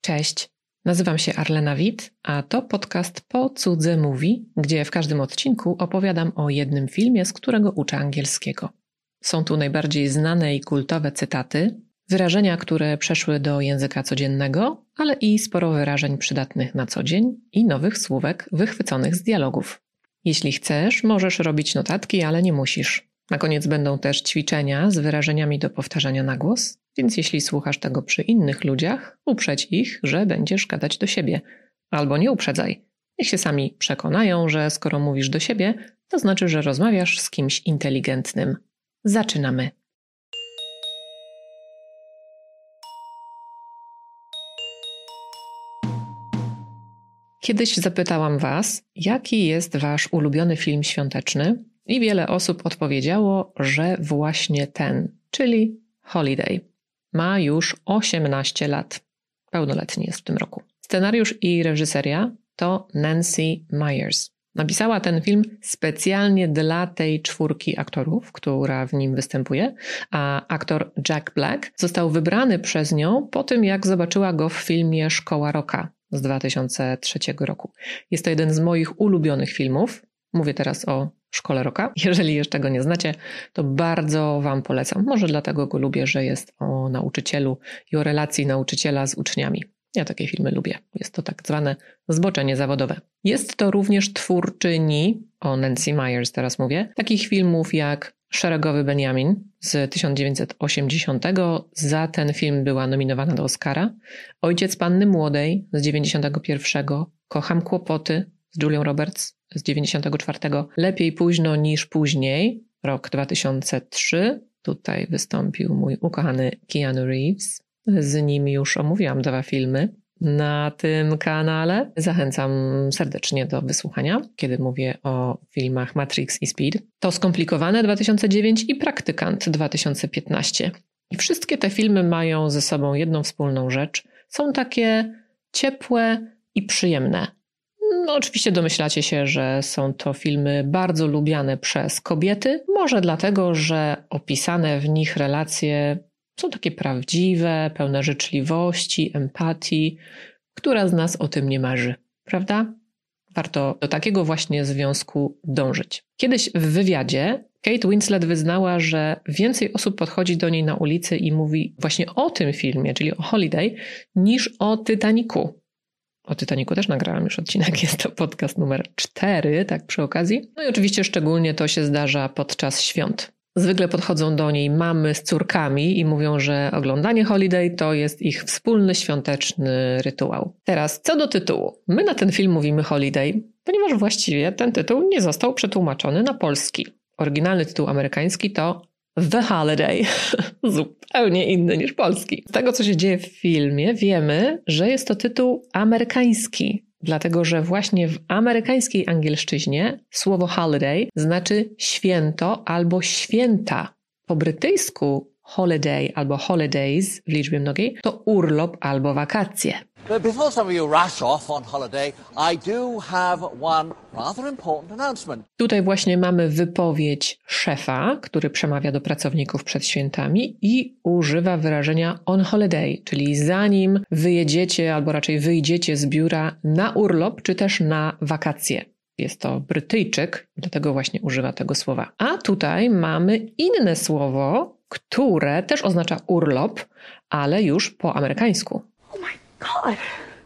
Cześć, nazywam się Arlena Witt, a to podcast Po cudze mówi, gdzie w każdym odcinku opowiadam o jednym filmie, z którego uczę angielskiego. Są tu najbardziej znane i kultowe cytaty, wyrażenia, które przeszły do języka codziennego, ale i sporo wyrażeń przydatnych na co dzień i nowych słówek wychwyconych z dialogów. Jeśli chcesz, możesz robić notatki, ale nie musisz. Na koniec będą też ćwiczenia z wyrażeniami do powtarzania na głos, więc jeśli słuchasz tego przy innych ludziach, uprzedź ich, że będziesz gadać do siebie. Albo nie uprzedzaj. Niech się sami przekonają, że skoro mówisz do siebie, to znaczy, że rozmawiasz z kimś inteligentnym. Zaczynamy. Kiedyś zapytałam Was, jaki jest Wasz ulubiony film świąteczny i wiele osób odpowiedziało, że właśnie ten, czyli Holiday. Ma już 18 lat. Pełnoletni jest w tym roku. Scenariusz i reżyseria to Nancy Meyers. Napisała ten film specjalnie dla tej czwórki aktorów, która w nim występuje, a aktor Jack Black został wybrany przez nią po tym, jak zobaczyła go w filmie Szkoła Rocka z 2003 roku. Jest to jeden z moich ulubionych filmów. Mówię teraz o Szkole Rocka. Jeżeli jeszcze go nie znacie, to bardzo Wam polecam. Może dlatego go lubię, że jest o nauczycielu i o relacji nauczyciela z uczniami. Ja takie filmy lubię. Jest to tak zwane zboczenie zawodowe. Jest to również twórczyni, o Nancy Meyers teraz mówię, takich filmów jak Szeregowy Benjamin z 1980. Za ten film była nominowana do Oscara. Ojciec Panny Młodej z 91. Kocham kłopoty z Julią Roberts z 94. Lepiej późno niż później, rok 2003. Tutaj wystąpił mój ukochany Keanu Reeves. Z nim już omówiłam 2 filmy na tym kanale. Zachęcam serdecznie do wysłuchania, kiedy mówię o filmach Matrix i Speed. To Skomplikowane 2009 i Praktykant 2015. I wszystkie te filmy mają ze sobą jedną wspólną rzecz. Są takie ciepłe i przyjemne. No, oczywiście domyślacie się, że są to filmy bardzo lubiane przez kobiety. Może dlatego, że opisane w nich relacje są takie prawdziwe, pełne życzliwości, empatii. Która z nas o tym nie marzy, prawda? Warto do takiego właśnie związku dążyć. Kiedyś w wywiadzie Kate Winslet wyznała, że więcej osób podchodzi do niej na ulicy i mówi właśnie o tym filmie, czyli o Holiday, niż o Titanicu. O Titanicu też nagrałam już odcinek, jest to podcast numer 4, tak przy okazji. No i oczywiście szczególnie to się zdarza podczas świąt. Zwykle podchodzą do niej mamy z córkami i mówią, że oglądanie Holiday to jest ich wspólny świąteczny rytuał. Teraz co do tytułu. My na ten film mówimy Holiday, ponieważ właściwie ten tytuł nie został przetłumaczony na polski. Oryginalny tytuł amerykański to The Holiday. Zupełnie inny niż polski. Z tego, co się dzieje w filmie, wiemy, że jest to tytuł amerykański. Dlatego, że właśnie w amerykańskiej angielszczyźnie słowo holiday znaczy święto albo święta. Po brytyjsku holiday albo holidays w liczbie mnogiej to urlop albo wakacje. But before some of you rush off on holiday, I do have one rather important announcement. Tutaj właśnie mamy wypowiedź szefa, który przemawia do pracowników przed świętami i używa wyrażenia on holiday, czyli zanim wyjedziecie albo raczej wyjdziecie z biura na urlop czy też na wakacje. Jest to Brytyjczyk, dlatego właśnie używa tego słowa. A tutaj mamy inne słowo, które też oznacza urlop, ale już po amerykańsku. God.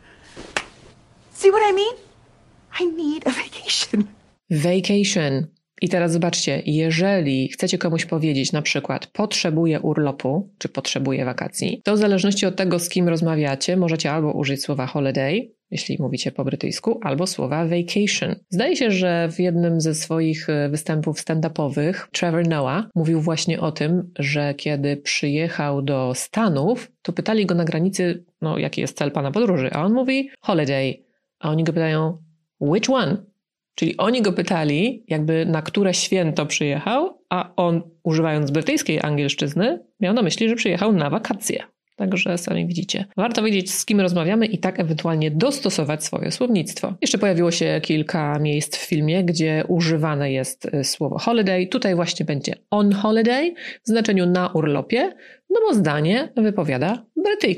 See what I mean? I need a vacation. Vacation. I teraz zobaczcie, jeżeli chcecie komuś powiedzieć na przykład potrzebuję urlopu, czy potrzebuję wakacji, to w zależności od tego, z kim rozmawiacie, możecie albo użyć słowa holiday, jeśli mówicie po brytyjsku, albo słowa vacation. Zdaje się, że w jednym ze swoich występów stand-upowych Trevor Noah mówił właśnie o tym, że kiedy przyjechał do Stanów, to pytali go na granicy, jaki jest cel pana podróży, a on mówi holiday, a oni go pytają which one? Czyli oni go pytali, jakby na które święto przyjechał, a on, używając brytyjskiej angielszczyzny, miał na myśli, że przyjechał na wakacje. Także sami widzicie. Warto wiedzieć, z kim rozmawiamy i tak ewentualnie dostosować swoje słownictwo. Jeszcze pojawiło się kilka miejsc w filmie, gdzie używane jest słowo holiday. Tutaj właśnie będzie on holiday w znaczeniu na urlopie, no bo zdanie wypowiada Brytyjka.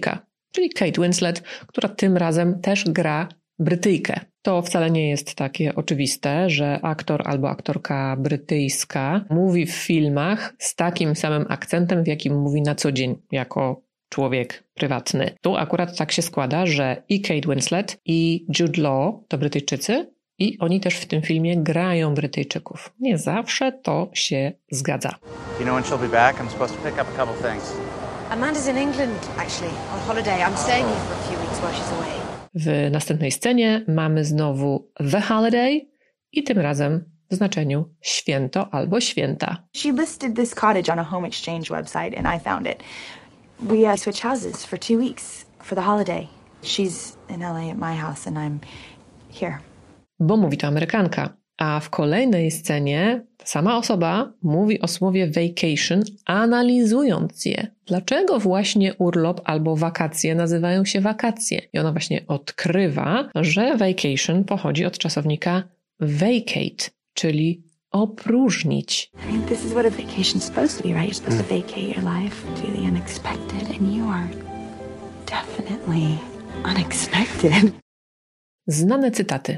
czyli Kate Winslet, która tym razem też gra Brytyjkę. To wcale nie jest takie oczywiste, że aktor albo aktorka brytyjska mówi w filmach z takim samym akcentem, w jakim mówi na co dzień jako człowiek prywatny. Tu akurat tak się składa, że i Kate Winslet i Jude Law to Brytyjczycy i oni też w tym filmie grają Brytyjczyków. Nie zawsze to się zgadza. You know when she'll be back? I'm supposed to pick up a couple things. Amanda's in England, actually, on holiday. I'm staying here for a few weeks while she's away. W następnej scenie mamy znowu The Holiday i tym razem w znaczeniu święto albo święta. She listed this cottage on a home exchange website and I found it. We switch houses for 2 weeks for the holiday. She's in LA at my house and I'm here. Bo mówi to Amerykanka. A w kolejnej scenie ta sama osoba mówi o słowie vacation, analizując je. Dlaczego właśnie urlop albo wakacje nazywają się wakacje? I ona właśnie odkrywa, że vacation pochodzi od czasownika vacate, czyli opróżnić. I mean, this is what a vacation's supposed to be, right? You're supposed to vacate your life, do the unexpected, and you are definitely unexpected. Znane cytaty.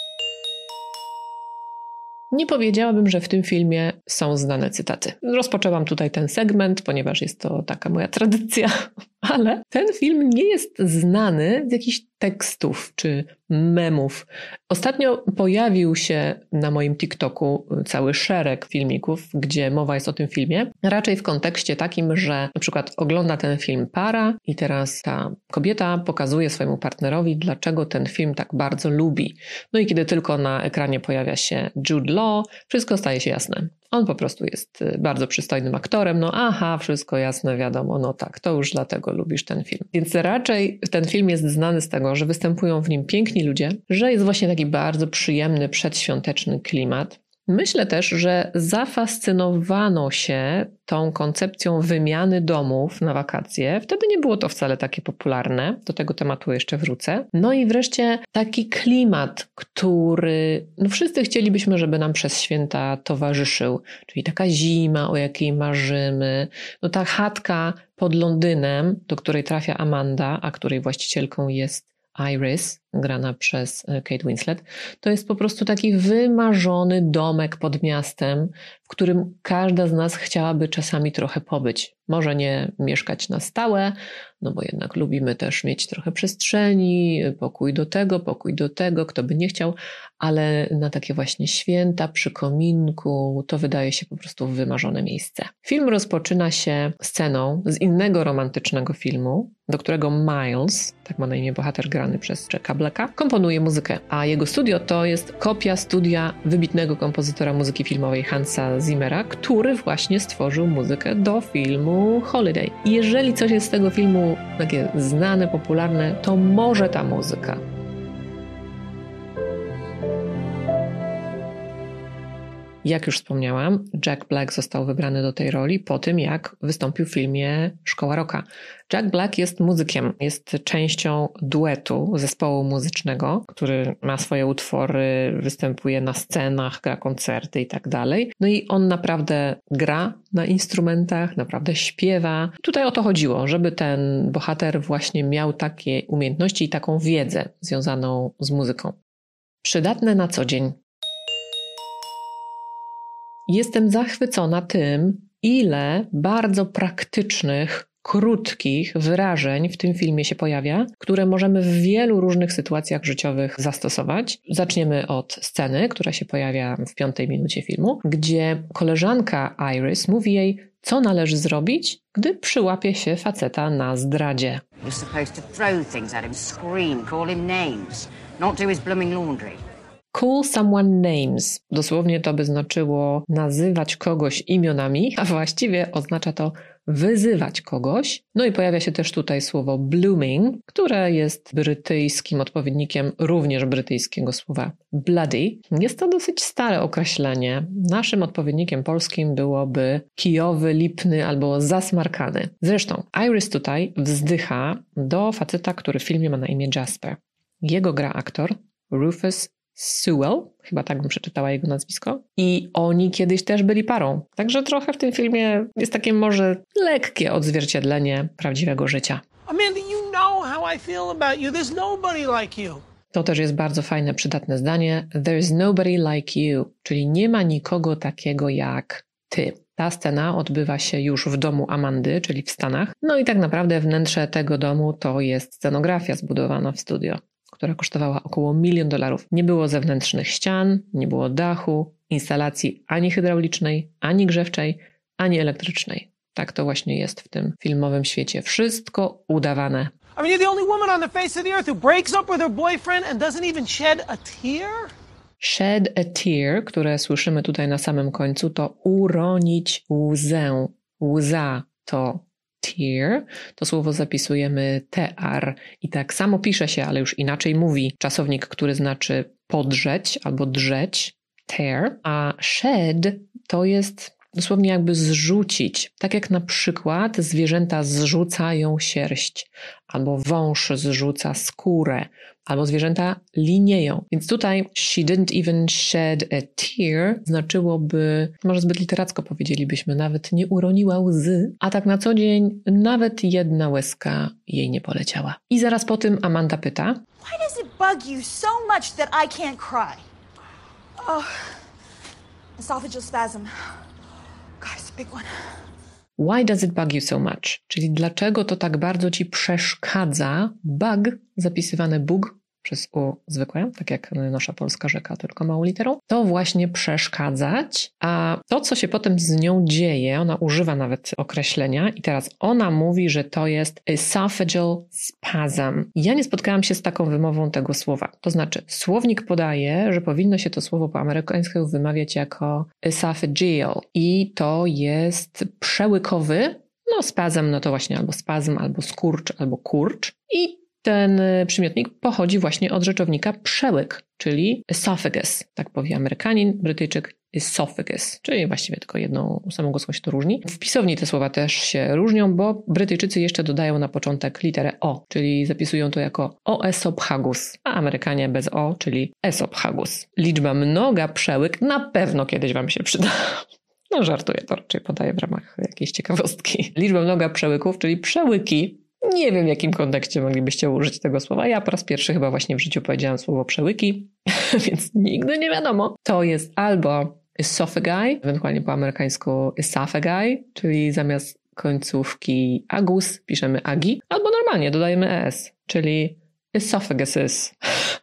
Nie powiedziałabym, że w tym filmie są znane cytaty. Rozpoczęłam tutaj ten segment, ponieważ jest to taka moja tradycja, ale ten film nie jest znany z jakichś tekstów czy memów. Ostatnio pojawił się na moim TikToku cały szereg filmików, gdzie mowa jest o tym filmie. Raczej w kontekście takim, że na przykład ogląda ten film para i teraz ta kobieta pokazuje swojemu partnerowi, dlaczego ten film tak bardzo lubi. No i kiedy tylko na ekranie pojawia się Jude Law, wszystko staje się jasne. On po prostu jest bardzo przystojnym aktorem, no aha, wszystko jasne, wiadomo, no tak, to już dlatego lubisz ten film. Więc raczej ten film jest znany z tego, że występują w nim piękni ludzie, że jest właśnie taki bardzo przyjemny, przedświąteczny klimat. Myślę też, że zafascynowano się tą koncepcją wymiany domów na wakacje. Wtedy nie było to wcale takie popularne. Do tego tematu jeszcze wrócę. No i wreszcie taki klimat, który wszyscy chcielibyśmy, żeby nam przez święta towarzyszył. Czyli taka zima, o jakiej marzymy. No ta chatka pod Londynem, do której trafia Amanda, a której właścicielką jest Iris, grana przez Kate Winslet, to jest po prostu taki wymarzony domek pod miastem, w którym każda z nas chciałaby czasami trochę pobyć. Może nie mieszkać na stałe, no bo jednak lubimy też mieć trochę przestrzeni, pokój do tego, kto by nie chciał, ale na takie właśnie święta przy kominku to wydaje się po prostu wymarzone miejsce. Film rozpoczyna się sceną z innego romantycznego filmu, do którego Miles, tak ma na imię bohater grany przez Jacka Blacka, komponuje muzykę, a jego studio to jest kopia studia wybitnego kompozytora muzyki filmowej Hansa Zimmera, który właśnie stworzył muzykę do filmu Holiday. I jeżeli coś jest z tego filmu takie znane, popularne, to może ta muzyka. Jak już wspomniałam, Jack Black został wybrany do tej roli po tym, jak wystąpił w filmie Szkoła Rocka. Jack Black jest muzykiem, jest częścią duetu zespołu muzycznego, który ma swoje utwory, występuje na scenach, gra koncerty i tak dalej. No i on naprawdę gra na instrumentach, naprawdę śpiewa. Tutaj o to chodziło, żeby ten bohater właśnie miał takie umiejętności i taką wiedzę związaną z muzyką. Przydatne na co dzień. Jestem zachwycona tym, ile bardzo praktycznych, krótkich wyrażeń w tym filmie się pojawia, które możemy w wielu różnych sytuacjach życiowych zastosować. Zaczniemy od sceny, która się pojawia w 5. minucie filmu, gdzie koleżanka Iris mówi jej, co należy zrobić, gdy przyłapie się faceta na zdradzie. You're supposed to throw things at him, scream, call him names, not do his blooming laundry. Call someone names. Dosłownie to by znaczyło nazywać kogoś imionami, a właściwie oznacza to wyzywać kogoś. No i pojawia się też tutaj słowo blooming, które jest brytyjskim odpowiednikiem również brytyjskiego słowa bloody. Jest to dosyć stare określenie. Naszym odpowiednikiem polskim byłoby kijowy, lipny albo zasmarkany. Zresztą Iris tutaj wzdycha do faceta, który w filmie ma na imię Jasper. Jego gra aktor Rufus Sewell, chyba tak bym przeczytała jego nazwisko. I oni kiedyś też byli parą. Także trochę w tym filmie jest takie może lekkie odzwierciedlenie prawdziwego życia. Amanda, you know how I feel about you. There's nobody like you. To też jest bardzo fajne, przydatne zdanie. There's nobody like you, czyli nie ma nikogo takiego jak ty. Ta scena odbywa się już w domu Amandy, czyli w Stanach. No i tak naprawdę wnętrze tego domu to jest scenografia zbudowana w studio, która kosztowała około $1 milion. Nie było zewnętrznych ścian, nie było dachu, instalacji ani hydraulicznej, ani grzewczej, ani elektrycznej. Tak to właśnie jest w tym filmowym świecie. Wszystko udawane. I mean, you're the only woman on the face of the earth who breaks up with her boyfriend and doesn't even shed a tear? Shed a tear, które słyszymy tutaj na samym końcu, to uronić łzę. Łza to tear. To słowo zapisujemy TR i tak samo pisze się, ale już inaczej mówi czasownik, który znaczy podrzeć albo drzeć, tear, a shed to jest dosłownie jakby zrzucić. Tak jak na przykład zwierzęta zrzucają sierść, albo wąż zrzuca skórę, albo zwierzęta linieją. Więc tutaj she didn't even shed a tear znaczyłoby, może zbyt literacko powiedzielibyśmy, nawet nie uroniła łzy, a tak na co dzień nawet jedna łezka jej nie poleciała. I zaraz po tym Amanda pyta: Why does it bug you so much that I can't cry? Oh, esophageal spasm. God, it's a big one. Why does it bug you so much? Czyli dlaczego to tak bardzo ci przeszkadza? Bug, zapisywane bug przez U zwykłe, tak jak nasza polska rzeka, tylko małą literą, to właśnie przeszkadzać, a to, co się potem z nią dzieje, ona używa nawet określenia i teraz ona mówi, że to jest esophageal spasm. Ja nie spotkałam się z taką wymową tego słowa. To znaczy, słownik podaje, że powinno się to słowo po amerykańsku wymawiać jako esophageal i to jest przełykowy, no spazm, no to właśnie albo spazm, albo skurcz, albo kurcz i ten przymiotnik pochodzi właśnie od rzeczownika przełyk, czyli esophagus. Tak powie Amerykanin, Brytyjczyk esophagus, czyli właściwie tylko jedną samą głoską się to różni. W pisowni te słowa też się różnią, bo Brytyjczycy jeszcze dodają na początek literę O, czyli zapisują to jako oesophagus, a Amerykanie bez O, czyli esophagus. Liczba mnoga przełyk na pewno kiedyś wam się przyda. No żartuję, to raczej podaję w ramach jakiejś ciekawostki. Liczba mnoga przełyków, czyli przełyki. Nie wiem, w jakim kontekście moglibyście użyć tego słowa. Ja po raz pierwszy chyba właśnie w życiu powiedziałam słowo przełyki, więc nigdy nie wiadomo. To jest albo esophagi, ewentualnie po amerykańsku esophagi, czyli zamiast końcówki agus piszemy agi, albo normalnie dodajemy es, czyli esophaguses.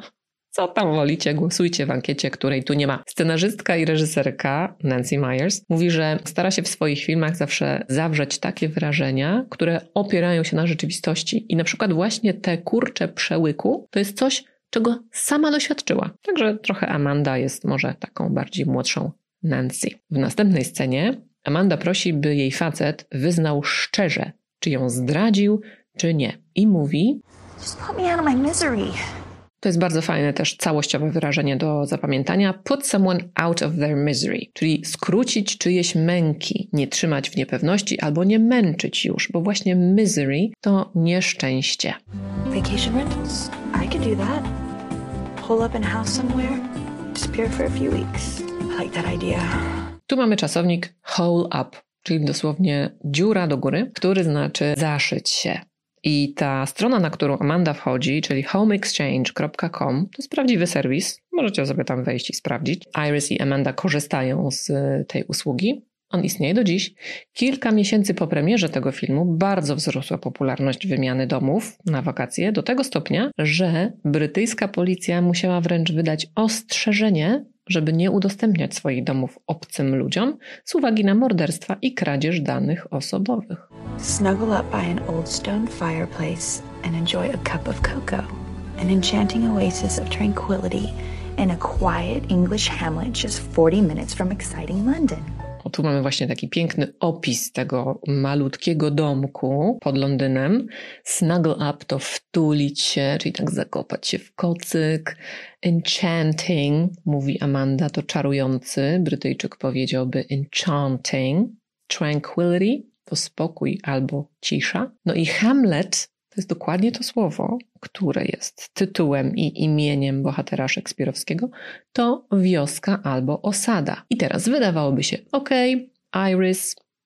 Co tam wolicie? Głosujcie w ankiecie, której tu nie ma. Scenarzystka i reżyserka Nancy Meyers mówi, że stara się w swoich filmach zawsze zawrzeć takie wyrażenia, które opierają się na rzeczywistości. I na przykład właśnie te kurcze przełyku to jest coś, czego sama doświadczyła. Także trochę Amanda jest może taką bardziej młodszą Nancy. W następnej scenie Amanda prosi, by jej facet wyznał szczerze, czy ją zdradził, czy nie. I mówi: Just put me out of my misery. To jest bardzo fajne też całościowe wyrażenie do zapamiętania. Put someone out of their misery, czyli skrócić czyjeś męki, nie trzymać w niepewności albo nie męczyć już, bo właśnie misery to nieszczęście. Vacation rentals. I could do that. Pull up in a house somewhere. Disappear for a few weeks. I like that idea. Tu mamy czasownik hole up, czyli dosłownie dziura do góry, który znaczy zaszyć się. I ta strona, na którą Amanda wchodzi, czyli homeexchange.com, to jest prawdziwy serwis. Możecie sobie tam wejść i sprawdzić. Iris i Amanda korzystają z tej usługi. On istnieje do dziś. Kilka miesięcy po premierze tego filmu bardzo wzrosła popularność wymiany domów na wakacje do tego stopnia, że brytyjska policja musiała wręcz wydać ostrzeżenie, żeby nie udostępniać swoich domów obcym ludziom z uwagi na morderstwa i kradzież danych osobowych. Snuggle up by an old stone fireplace and enjoy a cup of cocoa, an enchanting oasis of tranquility in a quiet English hamlet just 40 minutes from exciting London. O, tu mamy właśnie taki piękny opis tego malutkiego domku pod Londynem. Snuggle up to wtulić się, czyli tak zakopać się w kocyk. Enchanting, mówi Amanda, to czarujący. Brytyjczyk powiedziałby enchanting. Tranquility to spokój albo cisza. No i Hamlet to jest dokładnie to słowo, które jest tytułem i imieniem bohatera szekspirowskiego. To wioska albo osada. I teraz wydawałoby się, okej, Iris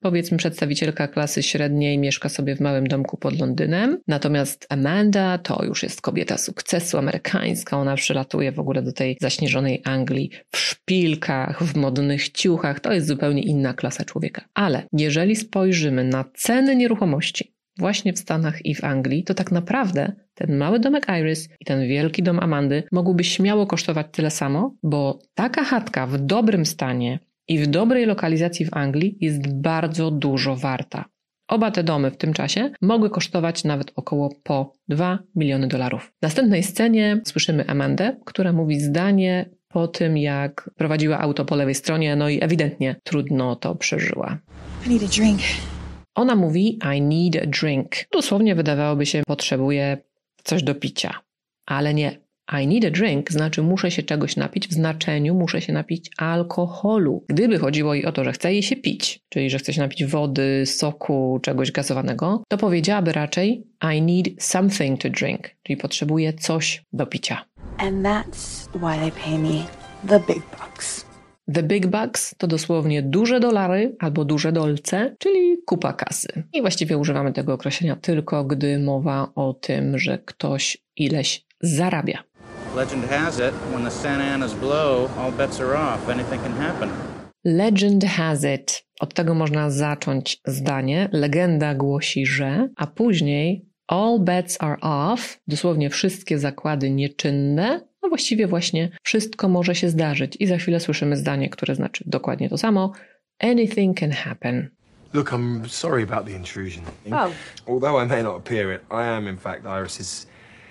Powiedzmy, przedstawicielka klasy średniej mieszka sobie w małym domku pod Londynem, natomiast Amanda to już jest kobieta sukcesu, amerykańska, ona przylatuje w ogóle do tej zaśnieżonej Anglii w szpilkach, w modnych ciuchach, to jest zupełnie inna klasa człowieka. Ale jeżeli spojrzymy na ceny nieruchomości właśnie w Stanach i w Anglii, to tak naprawdę ten mały domek Iris i ten wielki dom Amandy mogłyby śmiało kosztować tyle samo, bo taka chatka w dobrym stanie i w dobrej lokalizacji w Anglii jest bardzo dużo warta. Oba te domy w tym czasie mogły kosztować nawet około po $2 miliony. W następnej scenie słyszymy Amandę, która mówi zdanie po tym, jak prowadziła auto po lewej stronie, no i ewidentnie trudno to przeżyła. I need a drink. Ona mówi I need a drink. Dosłownie wydawałoby się, potrzebuję coś do picia. Ale nie. I need a drink znaczy muszę się czegoś napić w znaczeniu muszę się napić alkoholu. Gdyby chodziło jej o to, że chce jej się pić, czyli że chce się napić wody, soku, czegoś gazowanego, to powiedziałaby raczej I need something to drink, czyli potrzebuję coś do picia. And that's why they pay me the big bucks. The big bucks to dosłownie duże dolary albo duże dolce, czyli kupa kasy. I właściwie używamy tego określenia tylko, gdy mowa o tym, że ktoś ileś zarabia. Legend has it, when the Santa Anas blow, all bets are off. Anything can happen. Legend has it. Od tego można zacząć zdanie. Legenda głosi, że, a później all bets are off, dosłownie wszystkie zakłady nieczynne, no właściwie właśnie wszystko może się zdarzyć. I za chwilę słyszymy zdanie, które znaczy dokładnie to samo. Anything can happen. Look, I'm sorry about the intrusion. Oh. Although I may not appear it, I am in fact Iris's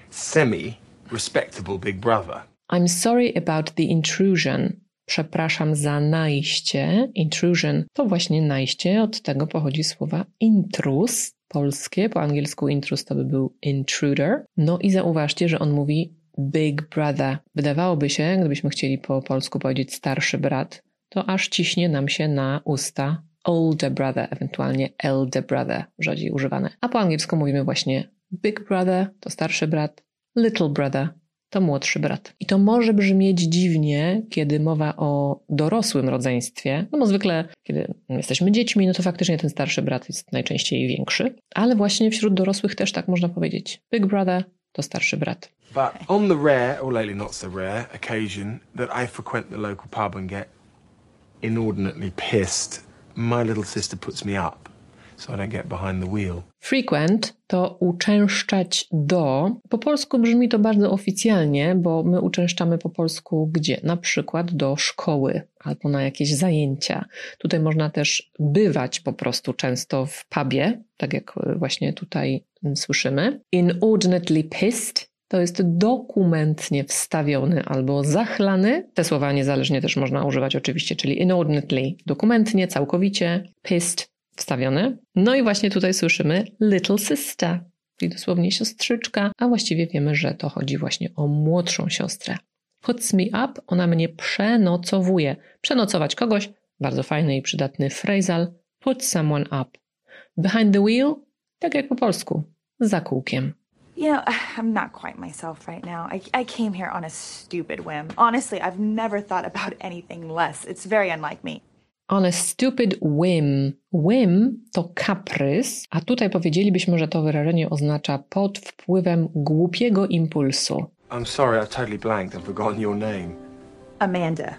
semi-respectable big brother. I'm sorry about the intrusion. Przepraszam za najście. Intrusion to właśnie najście, od tego pochodzi słowa intrus, polskie, po angielsku intrus to by był intruder. No i zauważcie, że on mówi big brother. Wydawałoby się, gdybyśmy chcieli po polsku powiedzieć starszy brat, to aż ciśnie nam się na usta older brother, ewentualnie elder brother, rzadziej używane. A po angielsku mówimy właśnie big brother to starszy brat, little brother to młodszy brat. I to może brzmieć dziwnie, kiedy mowa o dorosłym rodzeństwie, no bo zwykle, kiedy jesteśmy dziećmi, no to faktycznie ten starszy brat jest najczęściej większy, ale właśnie wśród dorosłych też tak można powiedzieć. Big brother to starszy brat. But on the rare, or lately not so rare, occasion that I frequent the local pub and get inordinately pissed, my little sister puts me up, so I don't get behind the wheel. Frequent to uczęszczać do. Po polsku brzmi to bardzo oficjalnie, bo my uczęszczamy po polsku gdzie? Na przykład do szkoły albo na jakieś zajęcia. Tutaj można też bywać po prostu często w pubie, tak jak właśnie tutaj słyszymy. Inordinately pissed to jest dokumentnie wstawiony albo zachlany. Te słowa niezależnie też można używać oczywiście, czyli inordinately dokumentnie, całkowicie, pissed wstawiony. No i właśnie tutaj słyszymy little sister, czyli dosłownie siostrzyczka, a właściwie wiemy, że to chodzi właśnie o młodszą siostrę. Puts me up, ona mnie przenocowuje. Przenocować kogoś, bardzo fajny i przydatny phrasal, put someone up. Behind the wheel, tak jak po polsku, za kółkiem. You know, I'm not quite myself right now. I came here on a stupid whim. Honestly, I've never thought about anything less. It's very unlike me. On a stupid whim. Whim to kaprys, a tutaj powiedzielibyśmy, że to wyrażenie oznacza pod wpływem głupiego impulsu. I'm sorry, I totally blanked. I've forgotten your name. Amanda.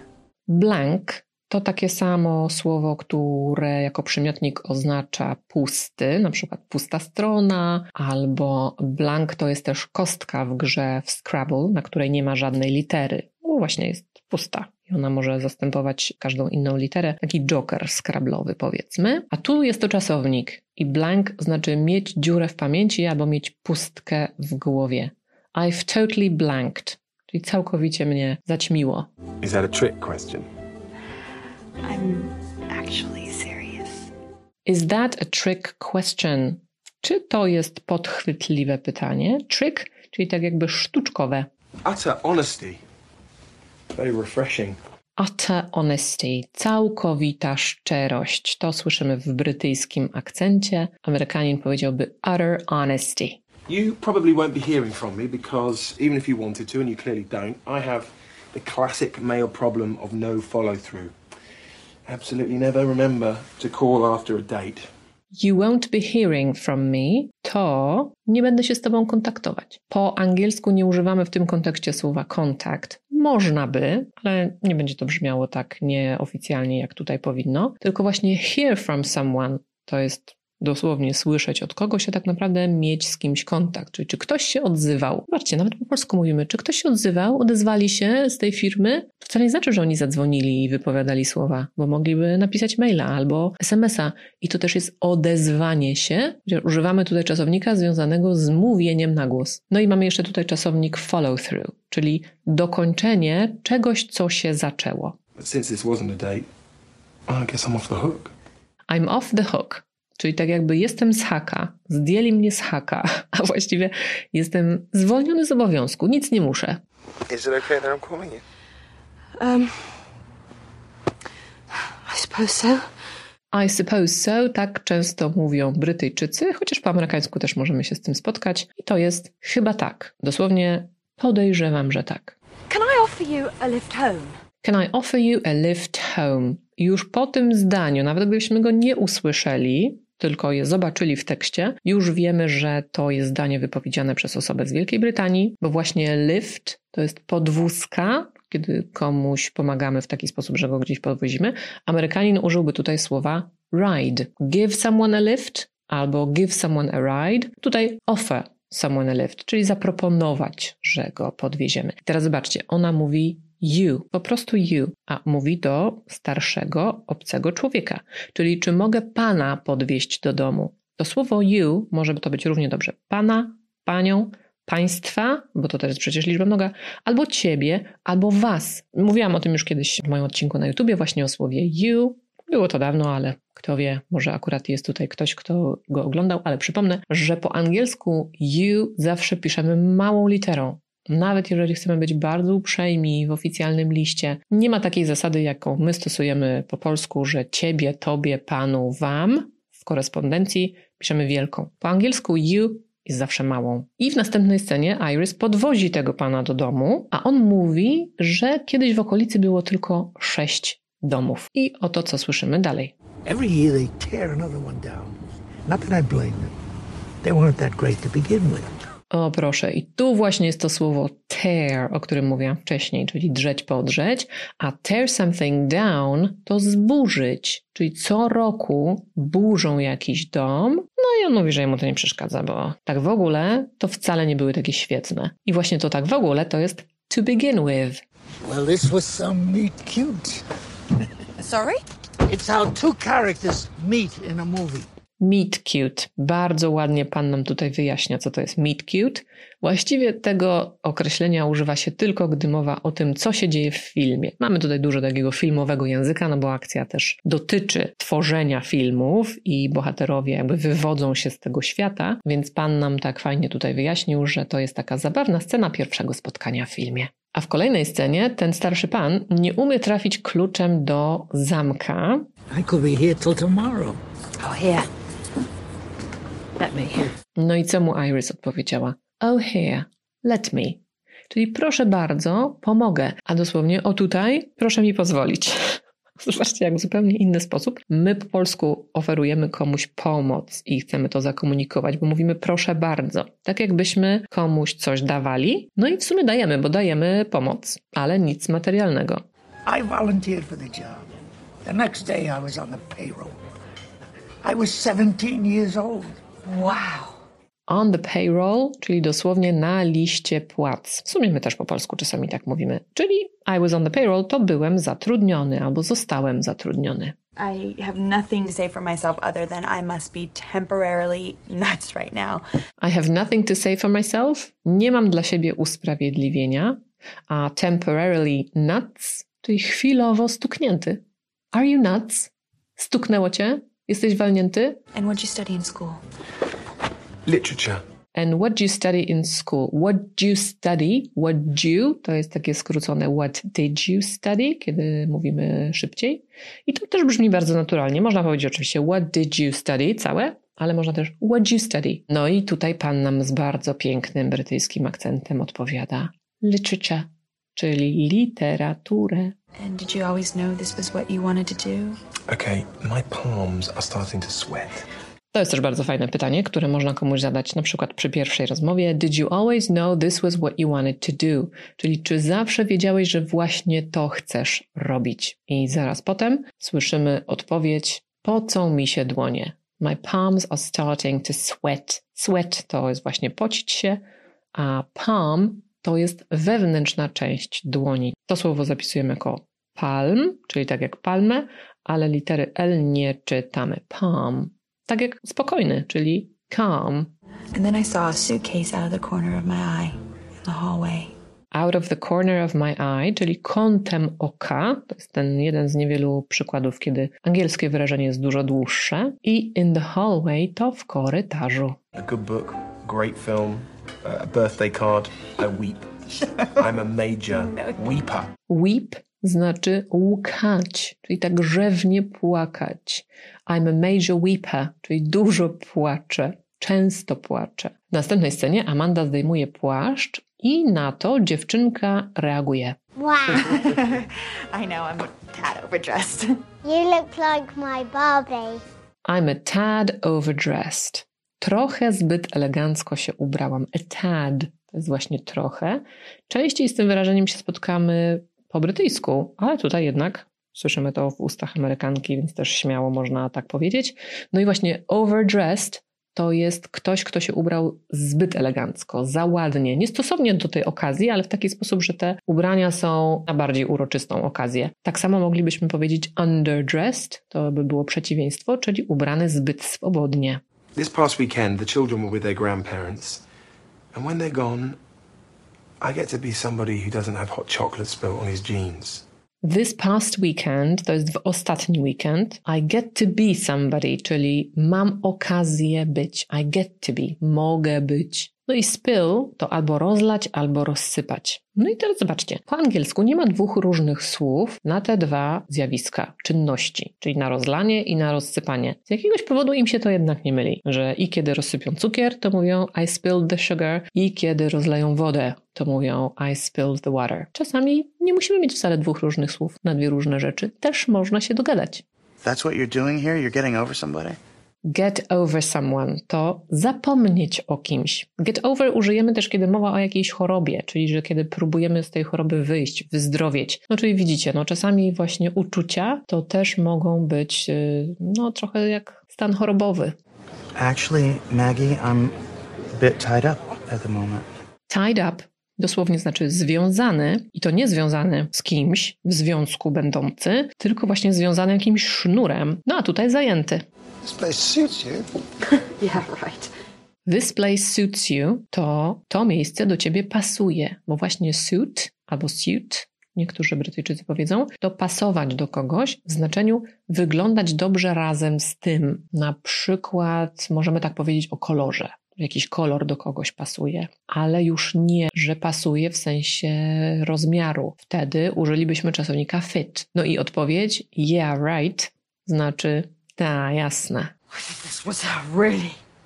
Blank to takie samo słowo, które jako przymiotnik oznacza pusty, na przykład pusta strona, albo blank to jest też kostka w grze w Scrabble, na której nie ma żadnej litery. No właśnie jest pusta. I ona może zastępować każdą inną literę. Taki joker scrabblowy powiedzmy. A tu jest to czasownik i blank znaczy mieć dziurę w pamięci albo mieć pustkę w głowie. I've totally blanked, czyli całkowicie mnie zaćmiło. Is that a trick question? I'm actually serious. Is that a trick question? Czy to jest podchwytliwe pytanie? Trick, czyli tak jakby sztuczkowe. Utter honesty. Very refreshing. Utter honesty, całkowita szczerość. To słyszymy w brytyjskim akcencie. Amerykanin powiedziałby utter honesty. You probably won't be hearing from me because even if you wanted to, and you clearly don't, I have the classic male problem of no follow-through. absolutely never remember to call after a date. You won't be hearing from me, to nie będę się z tobą kontaktować. Po angielsku nie używamy w tym kontekście słowa contact. Można by, ale nie będzie to brzmiało tak nieoficjalnie, jak tutaj powinno. Tylko właśnie hear from someone to jest dosłownie słyszeć od kogoś, a tak naprawdę mieć z kimś kontakt. Czyli czy ktoś się odzywał. Zobaczcie, nawet po polsku mówimy, czy ktoś się odzywał, odezwali się z tej firmy. To wcale nie znaczy, że oni zadzwonili i wypowiadali słowa, bo mogliby napisać maila albo SMS-a. I to też jest odezwanie się. Używamy tutaj czasownika związanego z mówieniem na głos. No i mamy jeszcze tutaj czasownik follow through, czyli dokończenie czegoś, co się zaczęło. But since this wasn't a date, I guess I'm off the hook. I'm off the hook. Czyli tak jakby jestem z haka, zdjęli mnie z haka, a właściwie jestem zwolniony z obowiązku, nic nie muszę. Is it okay that I'm calling you? I suppose so. I suppose so, tak często mówią Brytyjczycy, chociaż po amerykańsku też możemy się z tym spotkać. I to jest chyba tak, dosłownie podejrzewam, że tak. Can I offer you a lift home? Can I offer you a lift home? Już po tym zdaniu, nawet gdybyśmy go nie usłyszeli, tylko je zobaczyli w tekście, już wiemy, że to jest zdanie wypowiedziane przez osobę z Wielkiej Brytanii, bo właśnie lift to jest podwózka, kiedy komuś pomagamy w taki sposób, że go gdzieś podwozimy. Amerykanin użyłby tutaj słowa ride. Give someone a lift albo give someone a ride. Tutaj offer someone a lift, czyli zaproponować, że go podwieziemy. I teraz zobaczcie, ona mówi you, po prostu you, a mówi do starszego, obcego człowieka. Czyli czy mogę pana podwieźć do domu? To słowo you może to być równie dobrze pana, panią, państwa, bo to też jest przecież liczba mnoga, albo ciebie, albo was. Mówiłam o tym już kiedyś w moim odcinku na YouTubie, właśnie o słowie you. Było to dawno, ale kto wie, może akurat jest tutaj ktoś, kto go oglądał, ale przypomnę, że po angielsku you zawsze piszemy małą literą. Nawet jeżeli chcemy być bardzo uprzejmi w oficjalnym liście, nie ma takiej zasady, jaką my stosujemy po polsku, że ciebie, tobie, panu, wam w korespondencji piszemy wielką. Po angielsku you jest zawsze małą. I w następnej scenie Iris podwozi tego pana do domu, a on mówi, że kiedyś w okolicy było tylko 6 domów. I oto co słyszymy dalej. Every year they tear another one down. Not that I blame them. They weren't that great to begin with. O proszę, i tu właśnie jest to słowo tear, o którym mówiłam wcześniej, czyli drzeć, podrzeć, a tear something down to zburzyć, czyli co roku burzą jakiś dom, no i on mówi, że jemu to nie przeszkadza, bo tak w ogóle to wcale nie były takie świetne. I właśnie to tak w ogóle to jest to begin with. Well, this was some meet cute. Sorry? It's how two characters meet in a movie. Meet cute. Bardzo ładnie pan nam tutaj wyjaśnia, co to jest meet cute. Właściwie tego określenia używa się tylko, gdy mowa o tym, co się dzieje w filmie. Mamy tutaj dużo takiego filmowego języka, no bo akcja też dotyczy tworzenia filmów i bohaterowie jakby wywodzą się z tego świata, więc pan nam tak fajnie tutaj wyjaśnił, że to jest taka zabawna scena pierwszego spotkania w filmie. A w kolejnej scenie ten starszy pan nie umie trafić kluczem do zamka. I could be here till tomorrow. Oh, here. Let me. No i co mu Iris odpowiedziała? Oh here, let me. Czyli proszę bardzo, pomogę. A dosłownie o tutaj, proszę mi pozwolić. Zobaczcie, jak w zupełnie inny sposób. My po polsku oferujemy komuś pomoc i chcemy to zakomunikować, bo mówimy proszę bardzo. Tak jakbyśmy komuś coś dawali. No i w sumie dajemy, bo dajemy pomoc, ale nic materialnego. I volunteered for the job. The next day I was on the payroll. I was 17 years old. Wow. On the payroll, czyli dosłownie na liście płac. W sumie my też po polsku czasami tak mówimy. Czyli I was on the payroll to byłem zatrudniony albo zostałem zatrudniony. I have nothing to say for myself other than I must be temporarily nuts right now. I have nothing to say for myself. Nie mam dla siebie usprawiedliwienia. A temporarily nuts, czyli chwilowo stuknięty. Are you nuts? Stuknęło cię? Jesteś walnięty? And what'd you study in school? Literature. And what do you study in school? What do you study? What do to jest takie skrócone what did you study, kiedy mówimy szybciej. I to też brzmi bardzo naturalnie. Można powiedzieć oczywiście what did you study, całe, ale można też what do you study. No i tutaj pan nam z bardzo pięknym brytyjskim akcentem odpowiada literature. czyli literaturę. And did you always know this was what you wanted to do? Okay, my palms are starting to sweat. To jest też bardzo fajne pytanie, które można komuś zadać na przykład przy pierwszej rozmowie. Did you always know this was what you wanted to do? Czyli czy zawsze wiedziałeś, że właśnie to chcesz robić? I zaraz potem słyszymy odpowiedź: pocą mi się dłonie. My palms are starting to sweat. Sweat to jest właśnie pocić się, a palm to jest wewnętrzna część dłoni. To słowo zapisujemy jako palm, czyli tak jak palmę, ale litery L nie czytamy. Palm. Tak jak spokojny, czyli calm. And then I saw a suitcase out of the corner of my eye in the hallway. Out of the corner of my eye, czyli kątem oka. To jest ten jeden z niewielu przykładów, kiedy angielskie wyrażenie jest dużo dłuższe. I in the hallway to w korytarzu. A good book, great film, a birthday card, I weep. I'm a major weeper. Weep znaczy łkać, czyli tak grzewnie płakać. I'm a major weeper, czyli dużo płaczę, często płaczę. W następnej scenie Amanda zdejmuje płaszcz i na to dziewczynka reaguje. Wow. I know, I'm a tad overdressed. You look like my Barbie. I'm a tad overdressed. Trochę zbyt elegancko się ubrałam. A tad to jest właśnie trochę. Częściej z tym wyrażeniem się spotkamy po brytyjsku, ale tutaj jednak słyszymy to w ustach Amerykanki, więc też śmiało można tak powiedzieć. No i właśnie overdressed to jest ktoś, kto się ubrał zbyt elegancko, za ładnie, niestosownie do tej okazji, ale w taki sposób, że te ubrania są na bardziej uroczystą okazję. Tak samo moglibyśmy powiedzieć underdressed, to by było przeciwieństwo, czyli ubrany zbyt swobodnie. This past weekend, the children were with their grandparents, and when they're gone, I get to be somebody who doesn't have hot chocolate spilt on his jeans. This past weekend, to jest w ostatni weekend, I get to be somebody, czyli mam okazję być. I get to be, mogę być. No i spill to albo rozlać, albo rozsypać. No i teraz zobaczcie, po angielsku nie ma dwóch różnych słów na te dwa zjawiska, czynności, czyli na rozlanie i na rozsypanie. Z jakiegoś powodu im się to jednak nie myli, że i kiedy rozsypią cukier, to mówią I spilled the sugar, i kiedy rozleją wodę, to mówią I spilled the water. Czasami nie musimy mieć wcale dwóch różnych słów na dwie różne rzeczy. Też można się dogadać. That's what you're doing here? You're getting over somebody? Get over someone to zapomnieć o kimś. Get over użyjemy też, kiedy mowa o jakiejś chorobie, czyli że kiedy próbujemy z tej choroby wyjść, wyzdrowieć. No czyli widzicie, no czasami właśnie uczucia to też mogą być no trochę jak stan chorobowy. Actually, Maggie, I'm a bit tied up at the moment. Tied up dosłownie znaczy związany i to nie związany z kimś w związku będący, tylko właśnie związany jakimś sznurem. No a tutaj zajęty. This place suits you. Yeah, right. This place suits you to miejsce do ciebie pasuje, bo właśnie suit albo suit, niektórzy Brytyjczycy powiedzą, to pasować do kogoś w znaczeniu wyglądać dobrze razem z tym. Na przykład możemy tak powiedzieć o kolorze. Jakiś kolor do kogoś pasuje, ale już nie, że pasuje w sensie rozmiaru. Wtedy użylibyśmy czasownika fit. No i odpowiedź yeah, right znaczy tak, jasne. This was a really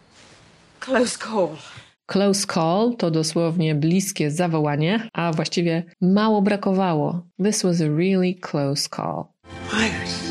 close call. Close call to dosłownie bliskie zawołanie, a właściwie mało brakowało. This was a really close call. Iris,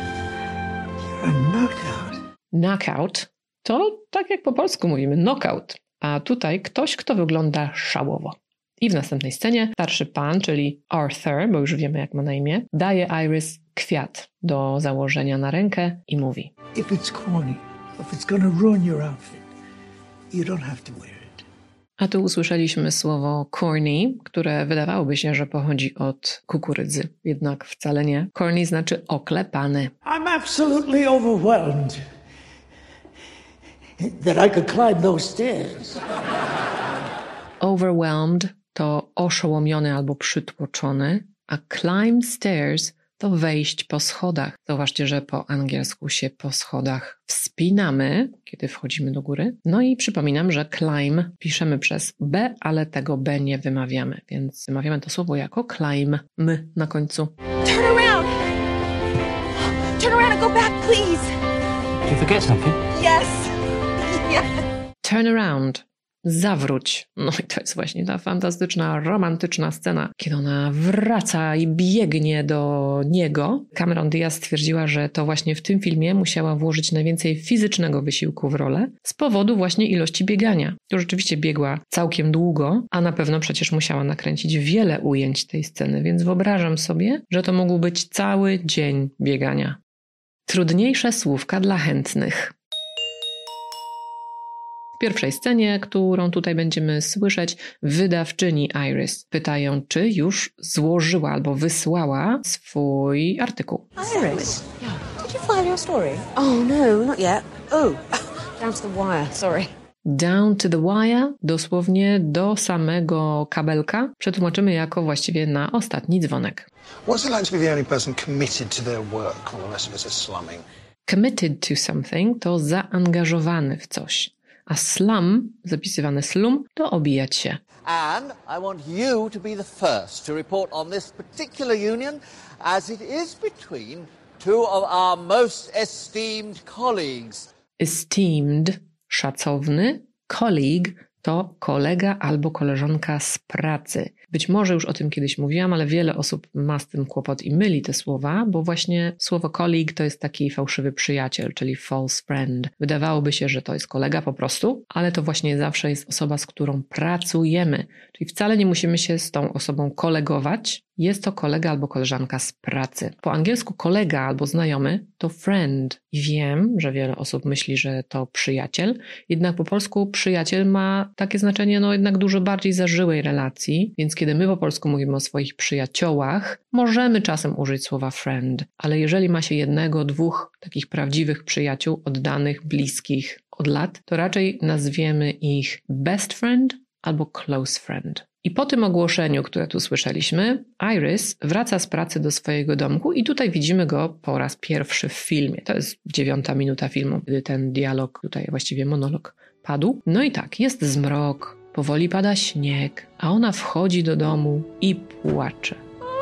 you're a knockout. Knockout to tak jak po polsku mówimy knockout, a tutaj ktoś, kto wygląda szałowo. I w następnej scenie starszy pan, czyli Arthur, bo już wiemy jak ma na imię, daje Iris kwiat do założenia na rękę i mówi: If it's corny, if it's gonna ruin your outfit, you don't have to wear it. A tu usłyszeliśmy słowo corny, które wydawałoby się, że pochodzi od kukurydzy. Jednak wcale nie. Corny znaczy oklepany. I'm absolutely overwhelmed that I could climb those stairs. Overwhelmed to oszołomiony albo przytłoczony, a climb stairs to wejść po schodach. Zauważcie, że po angielsku się po schodach wspinamy, kiedy wchodzimy do góry. No i przypominam, że climb piszemy przez B, ale tego B nie wymawiamy, więc wymawiamy to słowo jako climb, m na końcu. Turn around! Turn around and go back, please! Did you forget something? Yes! Yes! Turn around. zawróć. No i to jest właśnie ta fantastyczna, romantyczna scena, kiedy ona wraca i biegnie do niego. Cameron Diaz stwierdziła, że to właśnie w tym filmie musiała włożyć najwięcej fizycznego wysiłku w rolę z powodu właśnie ilości biegania. To rzeczywiście biegła całkiem długo, a na pewno przecież musiała nakręcić wiele ujęć tej sceny, więc wyobrażam sobie, że to mógł być cały dzień biegania. Trudniejsze słówka dla chętnych. W pierwszej scenie, którą tutaj będziemy słyszeć, wydawczyni Iris pytają, czy już złożyła albo wysłała swój artykuł. Iris, did you file your story? Oh no, not yet. Oh, down to the wire, sorry. Down to the wire, dosłownie do samego kabelka, przetłumaczymy jako właściwie na ostatni dzwonek. What's it like to be the only person committed to their work while the rest of us are slumming? Committed to something to zaangażowany w coś. A slum, zapisywane slum, to obijać się. And I want you to be the first to report on this particular union, as it is between two of our most esteemed colleagues. Esteemed, szacowny, colleague to kolega albo koleżanka z pracy. Być może już o tym kiedyś mówiłam, ale wiele osób ma z tym kłopot i myli te słowa, bo właśnie słowo colleague to jest taki fałszywy przyjaciel, czyli false friend. Wydawałoby się, że to jest kolega po prostu, ale to właśnie zawsze jest osoba, z którą pracujemy. Czyli wcale nie musimy się z tą osobą kolegować. Jest to kolega albo koleżanka z pracy. Po angielsku kolega albo znajomy to friend. I wiem, że wiele osób myśli, że to przyjaciel, jednak po polsku przyjaciel ma takie znaczenie jednak dużo bardziej zażyłej relacji, więc kiedy my po polsku mówimy o swoich przyjaciołach, możemy czasem użyć słowa friend, ale jeżeli ma się jednego, dwóch takich prawdziwych przyjaciół, oddanych, bliskich od lat, to raczej nazwiemy ich best friend albo close friend. I po tym ogłoszeniu, które tu słyszeliśmy, Iris wraca z pracy do swojego domku i tutaj widzimy go po raz pierwszy w filmie. To jest 9. minuta filmu, gdy ten dialog, tutaj właściwie monolog padł. No i tak, jest zmrok, powoli pada śnieg, a ona wchodzi do domu i płacze.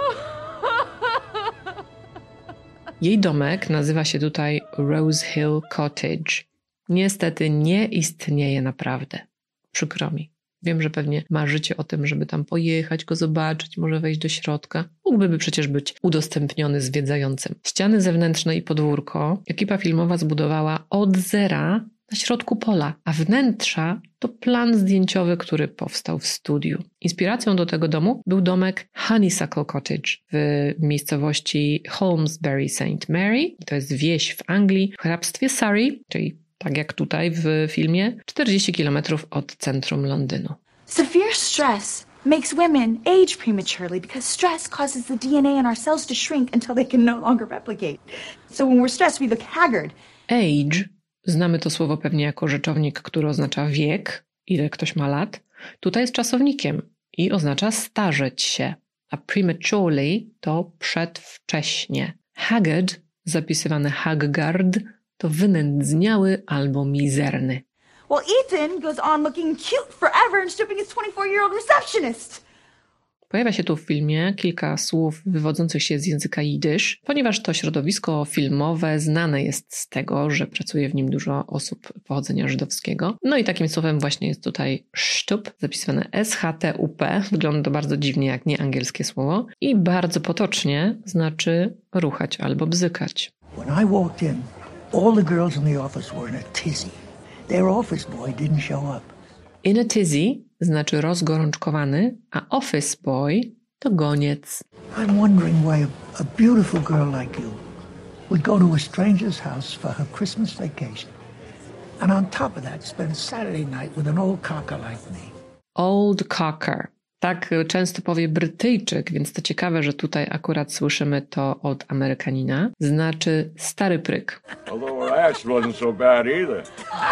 Jej domek nazywa się tutaj Rose Hill Cottage. Niestety nie istnieje naprawdę. Przykro mi. Wiem, że pewnie marzycie o tym, żeby tam pojechać, go zobaczyć, może wejść do środka. Mógłby przecież być udostępniony zwiedzającym. Ściany zewnętrzne i podwórko ekipa filmowa zbudowała od zera na środku pola, a wnętrza to plan zdjęciowy, który powstał w studiu. Inspiracją do tego domu był domek Honeysuckle Cottage w miejscowości Holmesbury St. Mary. To jest wieś w Anglii, w hrabstwie Surrey, czyli tak jak tutaj w filmie, 40 km od centrum Londynu. Severe stress makes women age prematurely because stress causes the DNA in our cells to shrink until they can no longer replicate. So when we're stressed, we look haggard. Age, znamy to słowo pewnie jako rzeczownik, który oznacza wiek, ile ktoś ma lat. Tutaj jest czasownikiem i oznacza starzeć się, a prematurely to przedwcześnie. Haggard, zapisywane haggard, to wynędzniały albo mizerny. Well, Ethan goes on looking cute forever and stripping his 24-year-old receptionist. Pojawia się tu w filmie kilka słów wywodzących się z języka jidysz, ponieważ to środowisko filmowe znane jest z tego, że pracuje w nim dużo osób pochodzenia żydowskiego. No i takim słowem właśnie jest tutaj sztup, zapisywane S-H-T-U-P. Wygląda to bardzo dziwnie jak nieangielskie słowo i bardzo potocznie znaczy ruchać albo bzykać. When I walked in, all the girls in the office were in a tizzy. Their office boy didn't show up. In a tizzy znaczy rozgorączkowany, a office boy to goniec. I'm wondering why a beautiful girl like you would go to a stranger's house for her Christmas vacation and on top of that spend Saturday night with an old cocker like me. Old cocker. Tak często powie Brytyjczyk, więc to ciekawe, że tutaj akurat słyszymy to od Amerykanina. Znaczy stary pryk. Although her ass wasn't so bad either.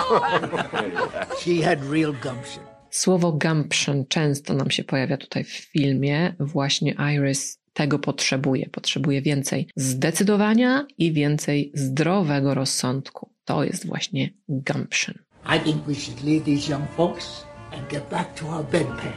She had real gumption. Słowo gumption często nam się pojawia tutaj w filmie. Właśnie Iris tego potrzebuje. Potrzebuje więcej zdecydowania i więcej zdrowego rozsądku. To jest właśnie gumption. I think we should leave these young folks and get back to our bedpans.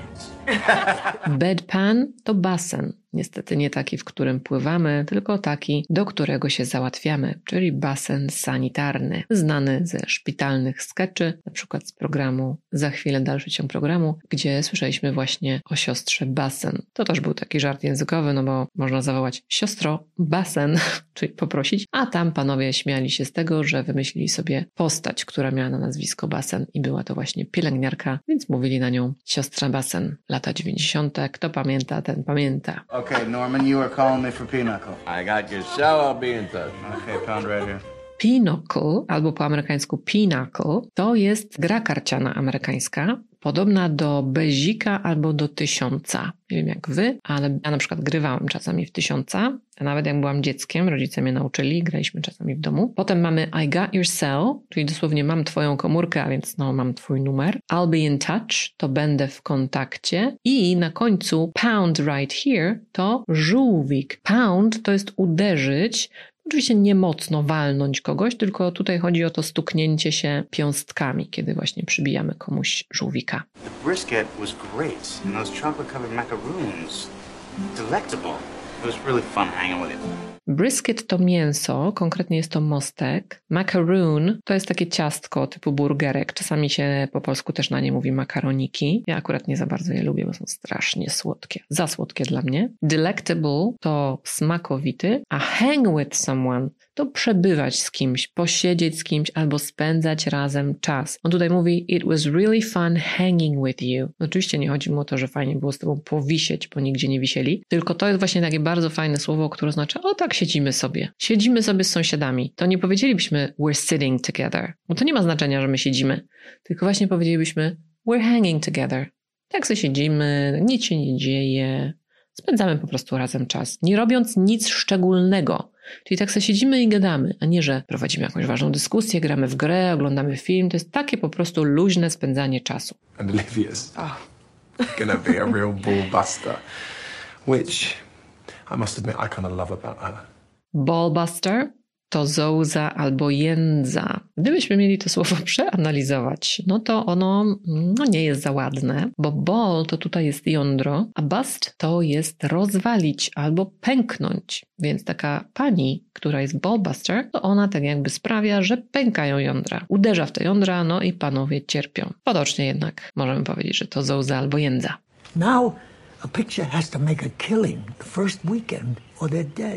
Bedpan to basen. Niestety nie taki, w którym pływamy, tylko taki, do którego się załatwiamy, czyli basen sanitarny, znany ze szpitalnych skeczy, na przykład z programu Za chwilę dalszy ciąg programu, gdzie słyszeliśmy właśnie o siostrze basen. To też był taki żart językowy, no bo można zawołać siostro basen, czyli poprosić, a tam panowie śmiali się z tego, że wymyślili sobie postać, która miała na nazwisko basen i była to właśnie pielęgniarka, więc mówili na nią siostra basen. Lata 90. Kto pamięta, ten pamięta. Okay, Norman, you were calling me for Pinochle. I got your show, I'll be in touch. Okay, pound right here. Pinochle, albo po amerykańsku Pinochle, to jest gra karciana amerykańska, podobna do bezika albo do 1000. Nie wiem jak wy, ale ja na przykład grywałem czasami w 1000, a nawet jak byłam dzieckiem, rodzice mnie nauczyli, graliśmy czasami w domu. Potem mamy I got your cell, czyli dosłownie mam twoją komórkę, a więc no mam twój numer. I'll be in touch, to będę w kontakcie. I na końcu pound right here to żółwik. Pound to jest uderzyć, oczywiście nie mocno walnąć kogoś, tylko tutaj chodzi o to stuknięcie się piąstkami, kiedy właśnie przybijamy komuś żółwika. The brisket was great, and those chocolate-covered macaroons, delectable. It was really fun hanging with it. Brisket to mięso, konkretnie jest to mostek. Macaroon to jest takie ciastko typu burgerek. Czasami się po polsku też na nie mówi makaroniki. Ja akurat nie za bardzo je lubię, bo są strasznie słodkie. Za słodkie dla mnie. Delectable to smakowity, a hang with someone to przebywać z kimś, posiedzieć z kimś albo spędzać razem czas. On tutaj mówi it was really fun hanging with you. Oczywiście nie chodzi mu o to, że fajnie było z tobą powisieć, bo nigdzie nie wisieli, tylko to jest właśnie takie bardzo fajne słowo, które oznacza o tak siedzimy sobie. Siedzimy sobie z sąsiadami. To nie powiedzielibyśmy we're sitting together, bo to nie ma znaczenia, że my siedzimy, tylko właśnie powiedzielibyśmy we're hanging together. Tak sobie siedzimy, nic się nie dzieje, spędzamy po prostu razem czas, nie robiąc nic szczególnego. Czyli tak sobie siedzimy i gadamy, a nie, że prowadzimy jakąś ważną dyskusję, gramy w grę, oglądamy film. To jest takie po prostu luźne spędzanie czasu. And Olivia's gonna be a real ballbuster, which I must admit I kind of love about her. Ballbuster to zołza albo jędza. Gdybyśmy mieli to słowo przeanalizować, no to ono nie jest za ładne, bo ball to tutaj jest jądro, a bust to jest rozwalić albo pęknąć. Więc taka pani, która jest ballbuster, to ona tak jakby sprawia, że pękają jądra. Uderza w te jądra, no i panowie cierpią. Potocznie jednak możemy powiedzieć, że to zołza albo jędza. Now, a picture has to make a killing the first weekend or they're dead.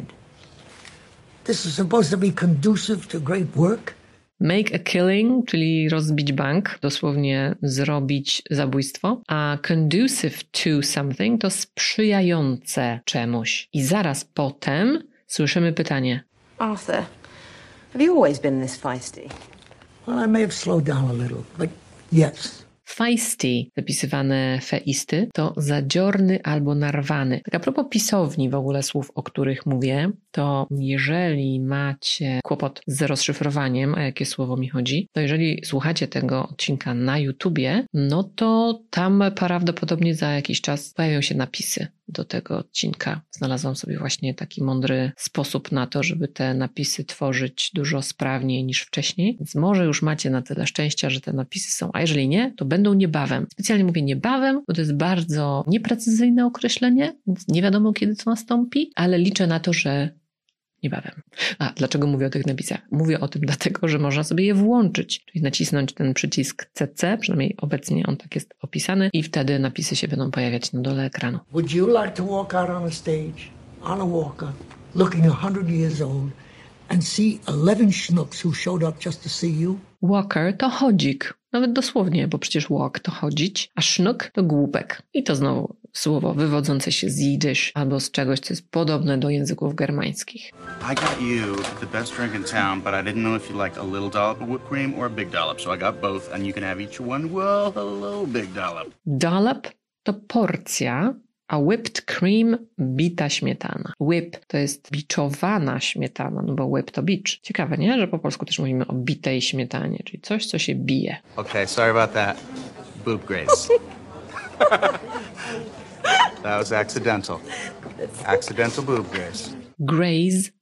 This is supposed to be conducive to great work. Make a killing, czyli rozbić bank, dosłownie zrobić zabójstwo, a conducive to something to sprzyjające czemuś. I zaraz potem słyszymy pytanie. Arthur, have you always been this feisty? Well, I may have slowed down a little, but yes. Feisty, zapisywane feisty, to zadziorny albo narwany. Tak a propos pisowni w ogóle słów, o których mówię, to jeżeli macie kłopot z rozszyfrowaniem, a jakie słowo mi chodzi, to jeżeli słuchacie tego odcinka na YouTubie, no to tam prawdopodobnie za jakiś czas pojawią się napisy do tego odcinka. Znalazłam sobie właśnie taki mądry sposób na to, żeby te napisy tworzyć dużo sprawniej niż wcześniej, więc może już macie na tyle szczęścia, że te napisy są, a jeżeli nie, to będą niebawem. Specjalnie mówię niebawem, bo to jest bardzo nieprecyzyjne określenie, więc nie wiadomo kiedy to nastąpi, ale liczę na to, że niebawem. A dlaczego mówię o tych napisach? Mówię o tym dlatego, że można sobie je włączyć, czyli nacisnąć ten przycisk CC, przynajmniej obecnie on tak jest opisany i wtedy napisy się będą pojawiać na dole ekranu. Would you like to walk out on a stage, on a walker, looking 100 years old and see 11 schnooks who showed up just to see you? Walker to chodzik. Nawet dosłownie, bo przecież walk to chodzić, a sznuk to głupek. I to znowu słowo wywodzące się z Jiddisch albo z czegoś, co jest podobne do języków germańskich. I got you the best drink in town, but I didn't know if you liked a little dollop of whipped cream or a big dollop, so I got both and you can have each one. Well, hello, big dollop. Dollop to porcja, a whipped cream bita śmietana. Whip to jest biczowana śmietana, no bo whip to bicz. Ciekawe, nie? Że po polsku też mówimy o bitej śmietanie, czyli coś, co się bije. Okay, sorry about that. Boob grace. That was accidental. Accidental boob grace. Graze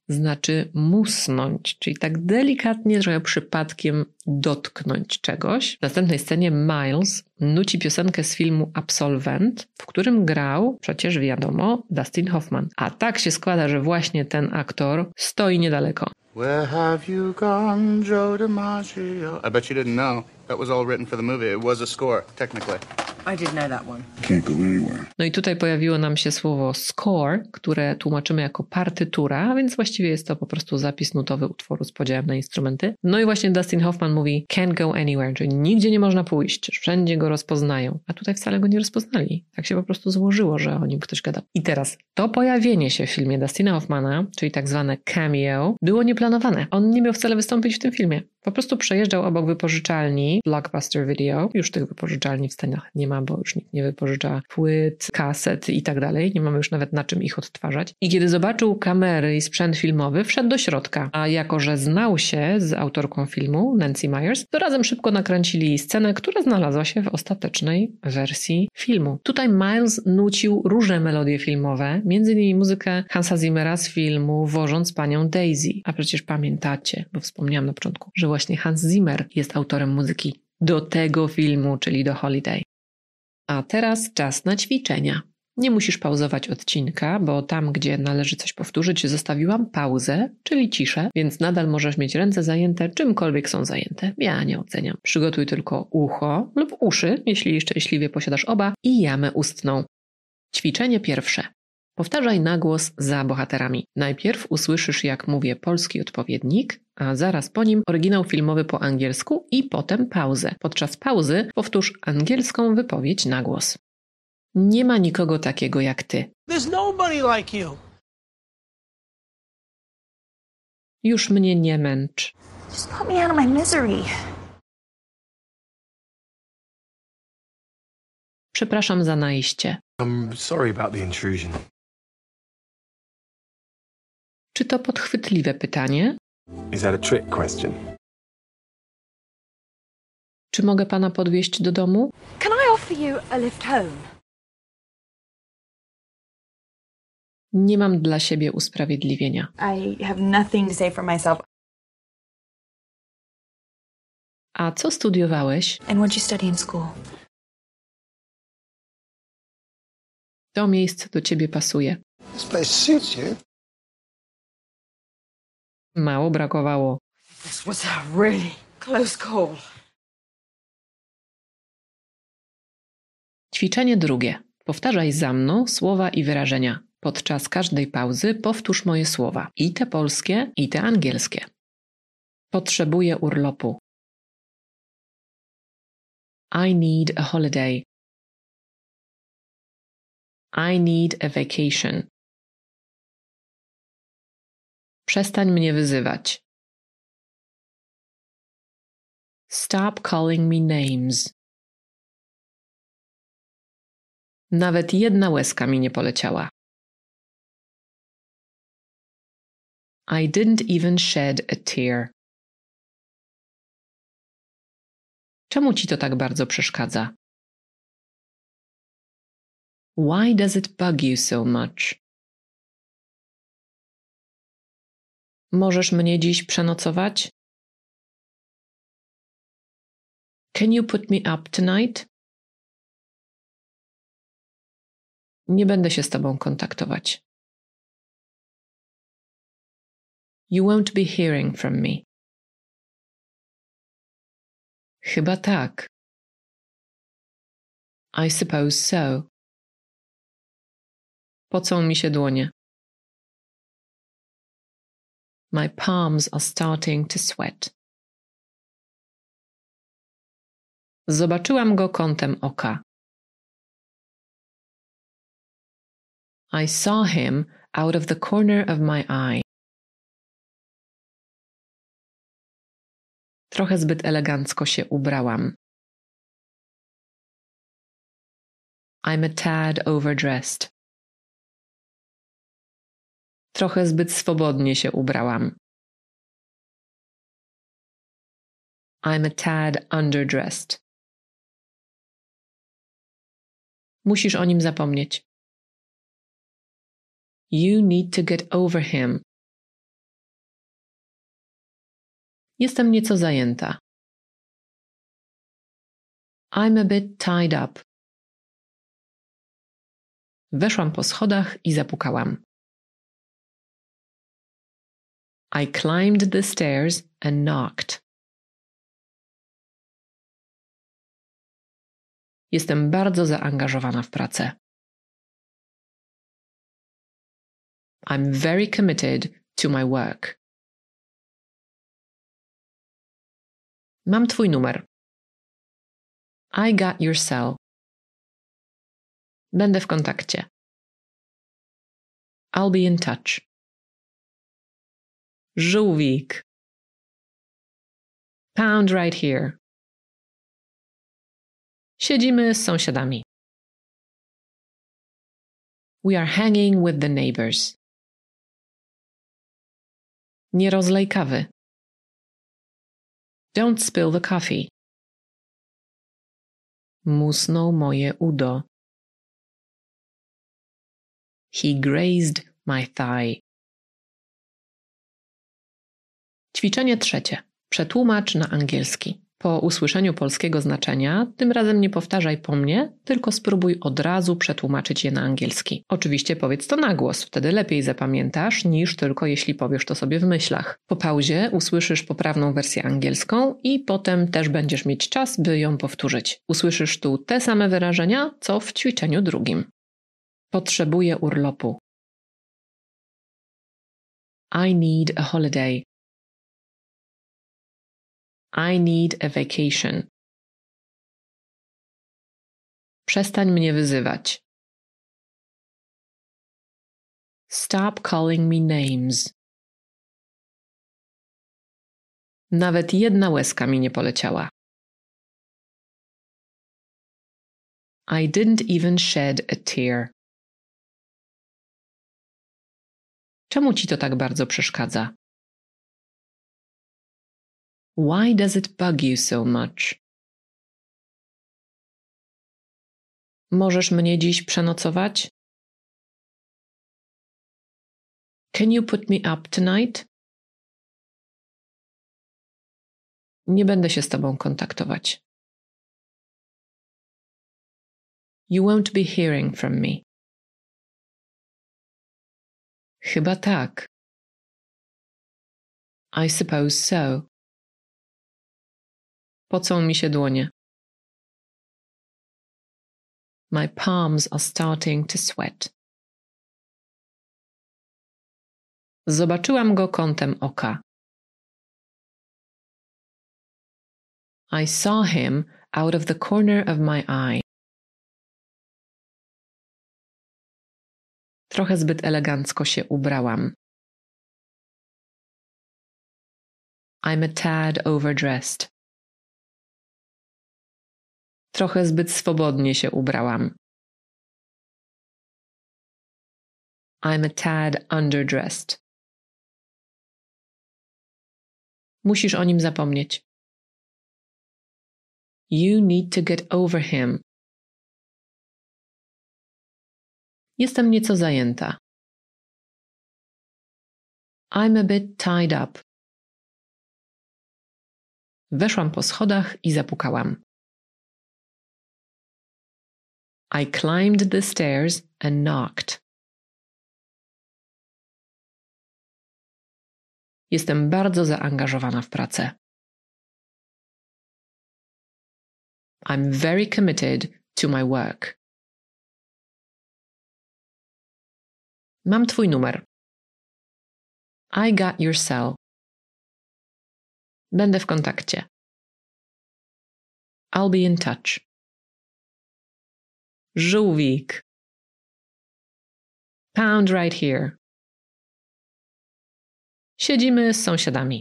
znaczy musnąć, czyli tak delikatnie, trochę przypadkiem dotknąć czegoś. W następnej scenie Miles nuci piosenkę z filmu Absolvent, w którym grał, przecież wiadomo, Dustin Hoffman. A tak się składa, że właśnie ten aktor stoi niedaleko. Where have you gone, Joe DiMaggio? I bet you didn't know. That was all written for the movie. It was a score, technically. I did know that one. Can't go anywhere. No i tutaj pojawiło nam się słowo score, które tłumaczymy jako partytura, a więc właściwie jest to po prostu zapis nutowy utworu z podziałem na instrumenty. No i właśnie Dustin Hoffman mówi can't go anywhere, czyli nigdzie nie można pójść, wszędzie go rozpoznają. A tutaj wcale go nie rozpoznali. Tak się po prostu złożyło, że o nim ktoś gadał. I teraz to pojawienie się w filmie Dustina Hoffmana, czyli tak zwane cameo, było nieplanowane. On nie miał wcale wystąpić w tym filmie. Po prostu przejeżdżał obok wypożyczalni Blockbuster Video. Już tych wypożyczalni w Stanach nie ma, bo już nikt nie wypożycza płyt, kaset i tak dalej. Nie mamy już nawet na czym ich odtwarzać. I kiedy zobaczył kamery i sprzęt filmowy, wszedł do środka. A jako że znał się z autorką filmu, Nancy Meyers, to razem szybko nakręcili scenę, która znalazła się w ostatecznej wersji filmu. Tutaj Miles nucił różne melodie filmowe, m.in. muzykę Hansa Zimmera z filmu Wożąc panią Daisy. A przecież pamiętacie, bo wspomniałam na początku, że właśnie Hans Zimmer jest autorem muzyki do tego filmu, czyli do Holiday. A teraz czas na ćwiczenia. Nie musisz pauzować odcinka, bo tam, gdzie należy coś powtórzyć, zostawiłam pauzę, czyli ciszę, więc nadal możesz mieć ręce zajęte, czymkolwiek są zajęte. Ja nie oceniam. Przygotuj tylko ucho lub uszy, jeśli szczęśliwie posiadasz oba, i jamę ustną. Ćwiczenie pierwsze. Powtarzaj na głos za bohaterami. Najpierw usłyszysz, jak mówię polski odpowiednik, a zaraz po nim oryginał filmowy po angielsku i potem pauzę. Podczas pauzy powtórz angielską wypowiedź na głos. Nie ma nikogo takiego jak ty. There's nobody like you. Już mnie nie męcz. Just put me out of my misery. Przepraszam za najście. I'm sorry about the intrusion. Czy to podchwytliwe pytanie? Is that a trick question? Czy mogę pana podwieźć do domu? Can I offer you a lift home? Nie mam dla siebie usprawiedliwienia. I have nothing to say for myself. A co studiowałeś? And what'd you study in school? To miejsce do ciebie pasuje. This place suits you. Mało brakowało. This was a really close call. Ćwiczenie drugie. Powtarzaj za mną słowa i wyrażenia. Podczas każdej pauzy powtórz moje słowa. I te polskie, i te angielskie. Potrzebuję urlopu. I need a holiday. I need a vacation. Przestań mnie wyzywać. Stop calling me names. Nawet jedna łezka mi nie poleciała. I didn't even shed a tear. Czemu ci to tak bardzo przeszkadza? Why does it bug you so much? Możesz mnie dziś przenocować? Can you put me up tonight? Nie będę się z tobą kontaktować. You won't be hearing from me. Chyba tak. I suppose so. Pocą mi się dłonie. My palms are starting to sweat. Zobaczyłam go kątem oka. I saw him out of the corner of my eye. Trochę zbyt elegancko się ubrałam. I'm a tad overdressed. Trochę zbyt swobodnie się ubrałam. I'm a tad underdressed. Musisz o nim zapomnieć. You need to get over him. Jestem nieco zajęta. I'm a bit tied up. Weszłam po schodach i zapukałam. I climbed the stairs and knocked. Jestem bardzo zaangażowana w pracę. I'm very committed to my work. Mam twój numer. I got your cell. Będę w kontakcie. I'll be in touch. Żółwik. Pound right here. Siedzimy z sąsiadami. We are hanging with the neighbors. Nie rozlej kawy. Don't spill the coffee. Musnął moje udo. He grazed my thigh. Ćwiczenie trzecie. Przetłumacz na angielski. Po usłyszeniu polskiego znaczenia, tym razem nie powtarzaj po mnie, tylko spróbuj od razu przetłumaczyć je na angielski. Oczywiście powiedz to na głos, wtedy lepiej zapamiętasz, niż tylko jeśli powiesz to sobie w myślach. Po pauzie usłyszysz poprawną wersję angielską i potem też będziesz mieć czas, by ją powtórzyć. Usłyszysz tu te same wyrażenia, co w ćwiczeniu drugim. Potrzebuję urlopu. I need a holiday. I need a vacation. Przestań mnie wyzywać. Stop calling me names. Nawet jedna łezka mi nie poleciała. I didn't even shed a tear. Czemu ci to tak bardzo przeszkadza? Why does it bug you so much? Możesz mnie dziś przenocować? Can you put me up tonight? Nie będę się z tobą kontaktować. You won't be hearing from me. Chyba tak. I suppose so. Pocą mi się dłonie. My palms are starting to sweat. Zobaczyłam go kątem oka. I saw him out of the corner of my eye. Trochę zbyt elegancko się ubrałam. I'm a tad overdressed. Trochę zbyt swobodnie się ubrałam. I'm a tad underdressed. Musisz o nim zapomnieć. You need to get over him. Jestem nieco zajęta. I'm a bit tied up. Weszłam po schodach i zapukałam. I climbed the stairs and knocked. Jestem bardzo zaangażowana w pracę. I'm very committed to my work. Mam twój numer. I got your cell. Będę w kontakcie. I'll be in touch. Żółwik. Pound right here. Siedzimy z sąsiadami.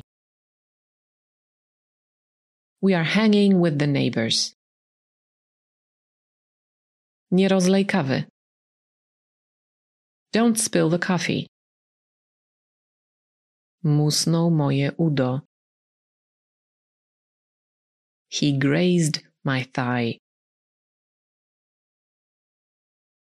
We are hanging with the neighbors. Nie rozlej kawy. Don't spill the coffee. Musnął moje udo. He grazed my thigh.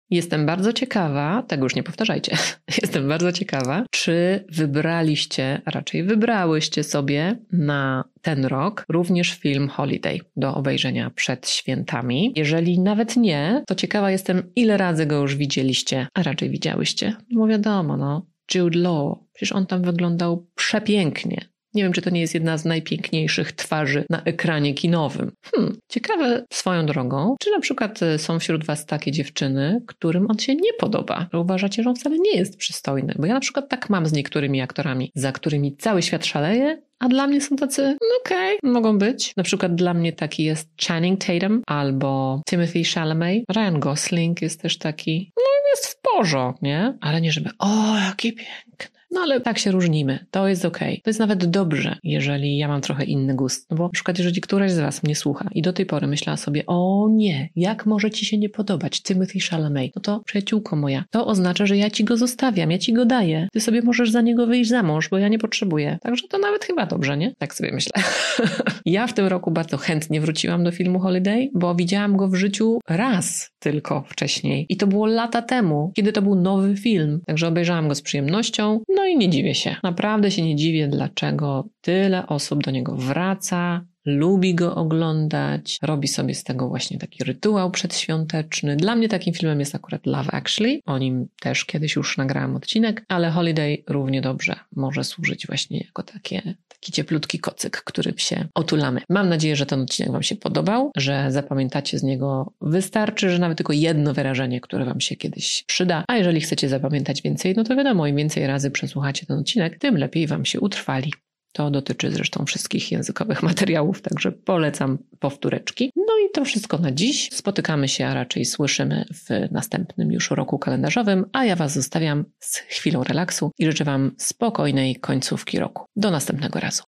Jestem bardzo ciekawa, tego już nie powtarzajcie, jestem bardzo ciekawa, czy wybraliście, a raczej wybrałyście sobie na ten rok również film Holiday do obejrzenia przed świętami. Jeżeli nawet nie, to ciekawa jestem, ile razy go już widzieliście, a raczej widziałyście. Bo wiadomo, Jude Law, przecież on tam wyglądał przepięknie. Nie wiem, czy to nie jest jedna z najpiękniejszych twarzy na ekranie kinowym. Ciekawe swoją drogą, czy na przykład są wśród was takie dziewczyny, którym on się nie podoba, że uważacie, że on wcale nie jest przystojny. Bo ja na przykład tak mam z niektórymi aktorami, za którymi cały świat szaleje, a dla mnie są tacy, okej, mogą być. Na przykład dla mnie taki jest Channing Tatum albo Timothy Chalamet. Ryan Gosling jest też taki, jest w porządku, nie? Ale nie żeby, jaki piękny. No ale tak się różnimy, to jest okej. To jest nawet dobrze, jeżeli ja mam trochę inny gust. No bo na przykład jeżeli któraś z was mnie słucha i do tej pory myślała sobie, o nie, jak może ci się nie podobać Timothy Chalamet? No to przyjaciółko moja, to oznacza, że ja ci go zostawiam, ja ci go daję. Ty sobie możesz za niego wyjść za mąż, bo ja nie potrzebuję. Także to nawet chyba dobrze, nie? Tak sobie myślę. Ja w tym roku bardzo chętnie wróciłam do filmu Holiday, bo widziałam go w życiu raz tylko wcześniej. I to było lata temu, kiedy to był nowy film. Także obejrzałam go z przyjemnością. No i nie dziwię się. Naprawdę się nie dziwię, dlaczego tyle osób do niego wraca, lubi go oglądać, robi sobie z tego właśnie taki rytuał przedświąteczny. Dla mnie takim filmem jest akurat Love Actually. O nim też kiedyś już nagrałam odcinek, ale Holiday równie dobrze może służyć właśnie jako taki cieplutki kocyk, którym się otulamy. Mam nadzieję, że ten odcinek wam się podobał, że zapamiętacie z niego. Wystarczy, że nawet tylko jedno wyrażenie, które wam się kiedyś przyda. A jeżeli chcecie zapamiętać więcej, no to wiadomo, im więcej razy przesłuchacie ten odcinek, tym lepiej wam się utrwali. To dotyczy zresztą wszystkich językowych materiałów, także polecam powtóreczki. No i to wszystko na dziś. Spotykamy się, a raczej słyszymy w następnym już roku kalendarzowym, a ja was zostawiam z chwilą relaksu i życzę wam spokojnej końcówki roku. Do następnego razu.